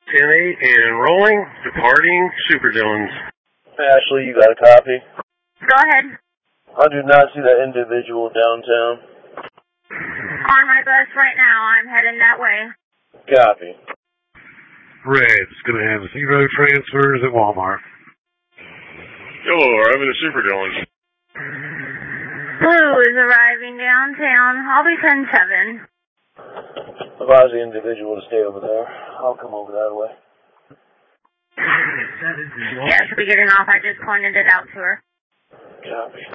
10-8 and rolling, departing Super Dillons. Ashley, you got a copy? Go ahead. I do not see that individual downtown. On my bus right now. I'm heading that way. Copy. Red's going to have 0 transfers at Walmart. Hello, arriving at Super Dillons. Blue is arriving downtown. I'll be 10-7. Advise the individual to stay over there. I'll come over that way. Yeah, she'll be getting off. I just pointed it out to her. Copy.